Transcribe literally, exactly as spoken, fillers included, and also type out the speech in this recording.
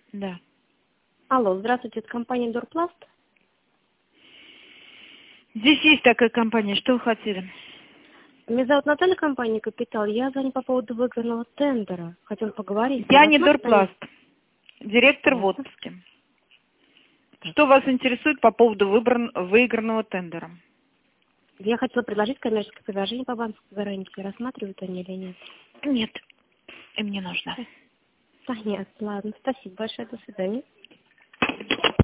Да. Алло, здравствуйте, это компания Дорпласт. Здесь есть такая компания. Что вы хотели? Меня зовут Наталья, компания «Капитал». Я звоню по поводу выигранного тендера. Хотел поговорить. Я Вы не рассматриваете Дорпласт. Директор в Ясно. отпуске. Что вас интересует по поводу выбран... выигранного тендера? Я хотела предложить коммерческое предложение по банковской гарантии. Рассматривают они или нет? Нет. Им не нужно. Понятно. Ладно, спасибо большое. До свидания.